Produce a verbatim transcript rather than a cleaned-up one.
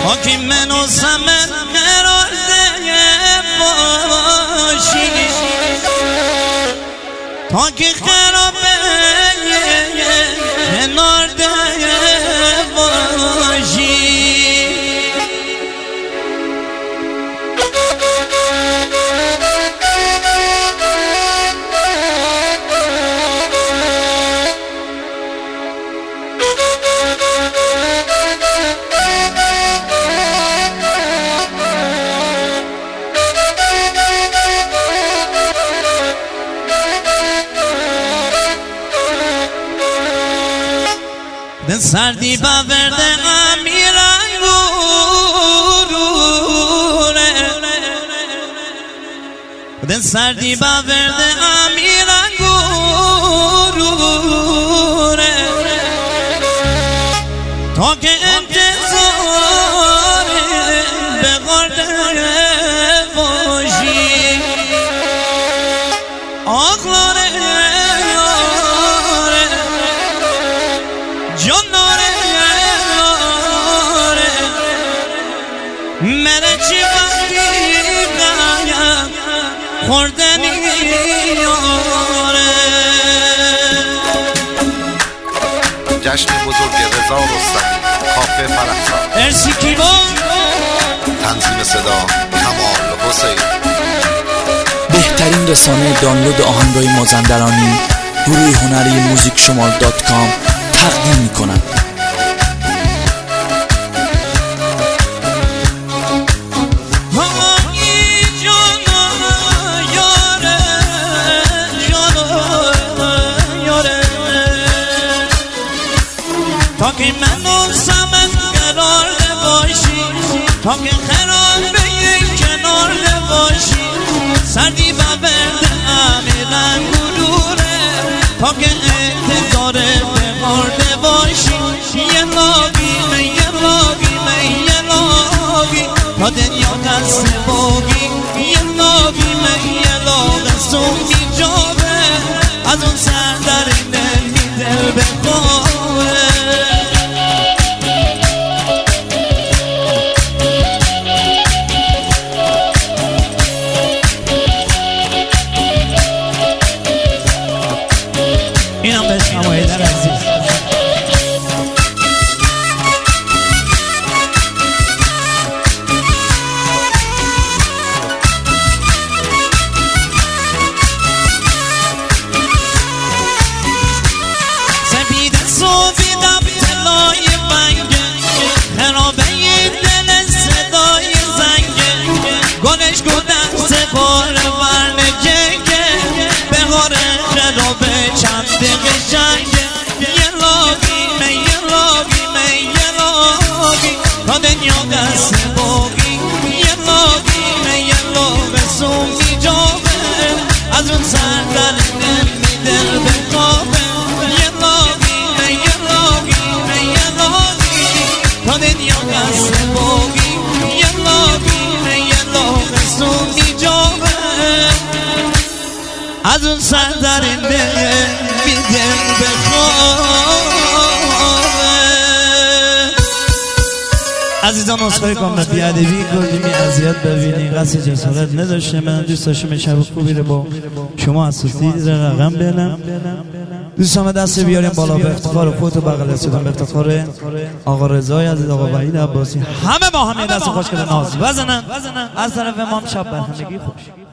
حاکی من و زمن قرار ده باشی تا که خرابه کنار ده باشی den sardی باورده امیران گروره den sardی باورده امیران گروره تا که انتظار به غرده باشی آقلاره مرا چی وقتی قایم خوردنی یاره جشن بزرگ رضا رستمی کافه فرحزاد ارسی کیبا تنظیم صدا کمال حسین بهترین رسانه دانلود آهنگای مازندرانی گروه هنری موزیک شمال دات کام تقدیم می‌کند. تا که من و زمن قرار باشی تا که خرابه کنار باشی سردی باورده امیران گروره تا که انتظار بمارده باشی یه لاغی من یه لاغی من یه لاغی تا دنیا دست باگی یه لاغی من یه لاغ سونگی جابه از اون سر در نمی دل بخواه اینم بهش نمایدر عزیز سپیده صوفیدم تلای بنگه خرابه دل صدای زنگه گلش گودن سپار ورن جنگه بهاره خرابه چند قشنگه یه لاغی من یه لاغی من یه لاغی تا دنیا دست باقی یه لاغی من یه لاغ سونگی جابه از اون سر در نمی دل بخوابه یه لاغی من یه لاغی من یه لاغی تا دنیا دست باقی یه لاغی من یه لاغ سونگی جابه از اون سر در نمی دل بخوابه. عزیزان اصخایی کنم بیادبی کردیم این اذیت ببینی قصد جسارت نداشته من دوست داشتم شب خوبی رو با شما اساسی رقم بینم دوست همه دست بیاریم بالا به افتخار خودتو بغل رسیدم به افتخار آقا رضای عزیز آقا وحید عباسی همه با همه دست خوش کرده ناز بزنن از طرف امام شب بر همگی خوش.